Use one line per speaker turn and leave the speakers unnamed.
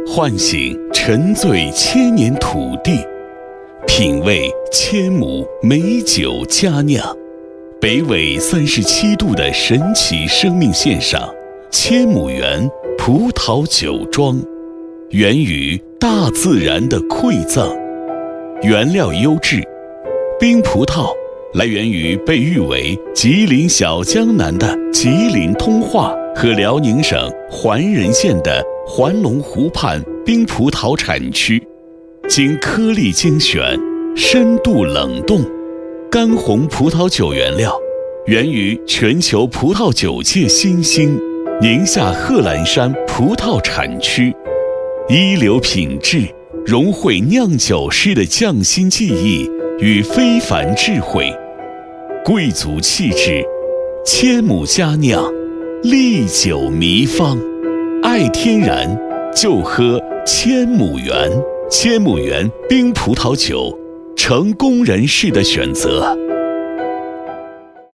唤醒沉醉千年土地，品味千亩美酒佳酿。北纬37度的神奇生命线上，千亩园葡萄酒庄，源于大自然的馈赠，原料优质。冰葡萄来源于被誉为吉林小江南的吉林通化和辽宁省环仁县的环龙湖畔冰葡萄产区，经颗粒精选、深度冷冻，干红葡萄酒原料源于全球葡萄酒界新星宁夏贺兰山葡萄产区，一流品质融汇酿酒师的匠心技艺与非凡智慧，贵族气质，千亩佳酿，历久弥芳。爱天然就喝千亩园，千亩园冰葡萄酒，成功人士的选择。